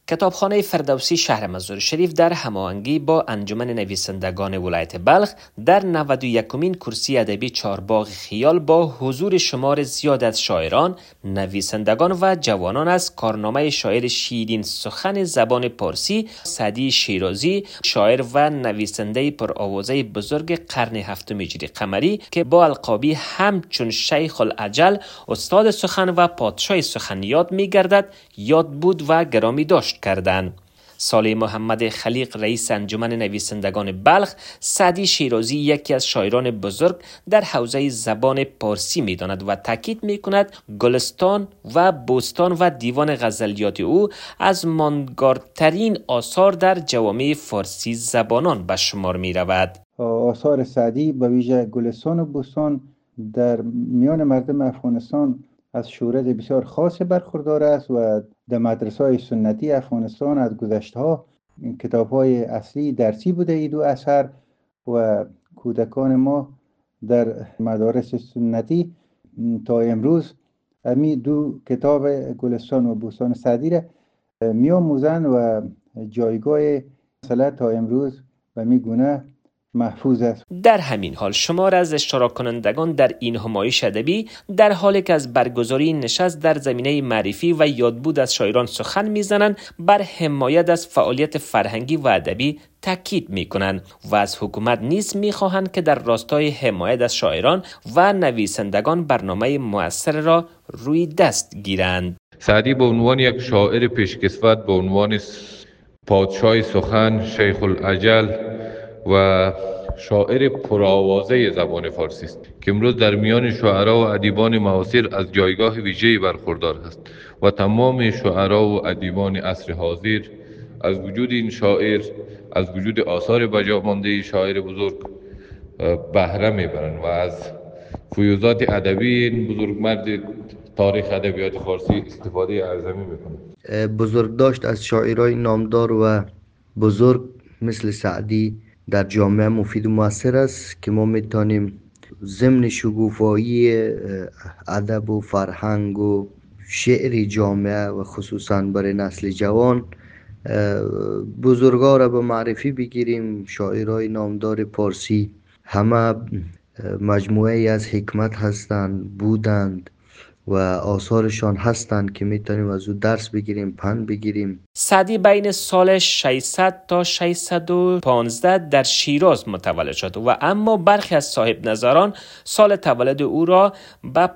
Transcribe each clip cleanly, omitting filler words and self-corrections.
کتابخانه فردوسی شهر مزار شریف در هماهنگی با انجمن نویسندگان ولایت بلخ در 91مین کرسی ادبی چهارباغ خیال با حضور شمار زیاد از شاعران، نویسندگان و جوانان از کارنامه شاعر شیرین سخن زبان پارسی سعدی شیرازی، شاعر و نویسنده پرآوازه بزرگ قرن هفتم هجری قمری که با القابی همچون شیخ الاجل، استاد سخن و پادشاه سخن یاد می‌گردد، یاد بود و گرامی داشت کردند. صالح محمد خلیق رئیس انجمن نویسندگان بلخ سعدی شیرازی یکی از شاعران بزرگ در حوزه زبان پارسی می‌داند و تاکید می‌کند گلستان و بوستان و دیوان غزلیات او از ماندگارترین آثار در جوامع فارسی زبانان به شمار می‌رود. آثار سعدی به ویژه گلستان و بوستان در میان مردم افغانستان از شهرت بسیار خاص برخوردار است و در مدرسه‌های سنتی افغانستان از گذشته‌ها کتاب‌های اصلی درسی بوده این دو اثر و کودکان ما در مدارس سنتی تا امروز همین دو کتاب گلستان و بوستان سعدی را می‌آموزند و جایگاه مثلا تا امروز و میگونه محفوظ است. در همین حال شمار از اشتراک کنندگان در این همایش ادبی در حالی که از برگزاری نشست در زمینه معرفی و یادبود از شاعران سخن میزنند، بر حمایت از فعالیت فرهنگی و ادبی تاکید میکنند و از حکومت نیز میخواهند که در راستای حمایت از شاعران و نویسندگان برنامه مؤثر را روی دست گیرند. سعدی به عنوان یک شاعر پیشکسوت، به عنوان پادشاه سخن، شیخ الاجل و شاعر پرآوازه زبان فارسی است که امروز در میان شاعرها و ادیبان معاصر از جایگاه ویژه‌ای برخوردار است و تمام شاعرها و ادیبان عصر حاضر از وجود این شاعر، از وجود آثار بجامانده شاعر بزرگ بهره میبرند و از فیوزات ادبی این بزرگمرد تاریخ ادبیات فارسی استفاده اعظمی میکنند. بزرگداشت از شاعرای نامدار و بزرگ مثل سعدی در جامعه مفید و مؤثر است که ما میتونیم ضمن شکوفایی ادب و فرهنگ و شعر جامعه و خصوصا برای نسل جوان بزرگا را به معرفی بگیریم. شاعرای نامدار پارسی همه مجموعه از حکمت هستند، بودند و آثارشان هستند که میتونیم از او درس بگیریم، پند بگیریم. سعدی بین سال 600 تا 615 در شیراز متولد شد و اما برخی از صاحب نظران سال تولد او را به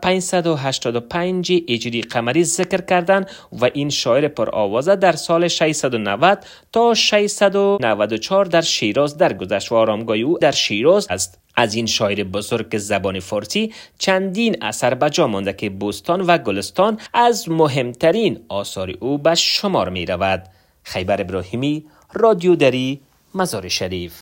585 هجری قمری ذکر کردند و این شاعر پرآوازه در سال 690 تا 694 در شیراز درگذشت و آرامگاه او در شیراز است. از این شاعر بزرگ زبان فارسی چندین اثر به جا مانده که بوستان و گلستان از مهمترین آثار او به شمار می رود. خیبر ابراهیمی، رادیو دری، مزار شریف.